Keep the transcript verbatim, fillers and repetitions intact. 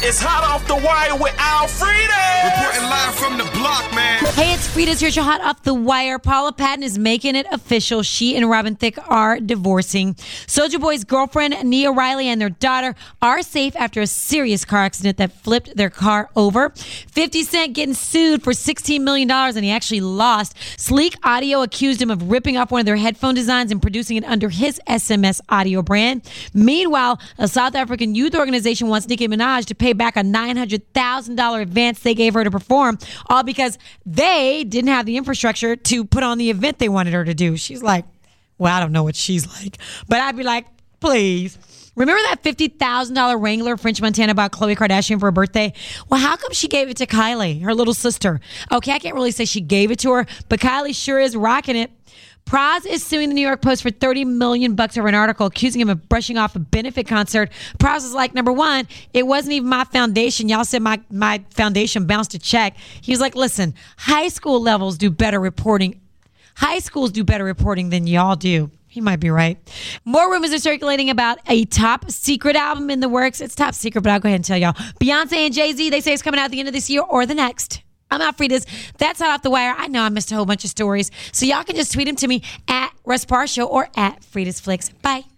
It's Hot Off the Wire with Alfreda. Reporting live from the block, man. Hey, it's Frida's here. Your Hot Off the Wire. Paula Patton is making it official. She and Robin Thicke are divorcing. Soulja Boy's girlfriend, Nia Riley, and their daughter are safe after a serious car accident that flipped their car over. fifty Cent getting sued for sixteen million dollars, and he actually lost. Sleek Audio accused him of ripping off one of their headphone designs and producing it under his S M S audio brand. Meanwhile, a South African youth organization wants Nicki Minaj to pay back a nine hundred thousand dollars advance they gave her to perform, all because they didn't have the infrastructure to put on the event they wanted her to do. She's like, well, I don't know what she's like, but I'd be like, please. Remember that fifty thousand dollars Wrangler French Montana bought Khloe Kardashian for her birthday? Well, how come she gave it to Kylie, her little sister? Okay, I can't really say she gave it to her, but Kylie sure is rocking it. Pras is suing the New York Post for thirty million bucks over an article accusing him of brushing off a benefit concert. Pras is like, number one, it wasn't even my foundation. Y'all said my, my foundation bounced a check. He was like, listen, high school levels do better reporting. High schools do better reporting than y'all do. He might be right. More rumors are circulating about a top secret album in the works. It's top secret, but I'll go ahead and tell y'all. Beyonce and Jay-Z, they say it's coming out at the end of this year or the next. I'm Alfreda's. That's Hot Off the Wire. I know I missed a whole bunch of stories. So y'all can just tweet them to me at Russ Parr Show or at Frida's Flicks. Bye.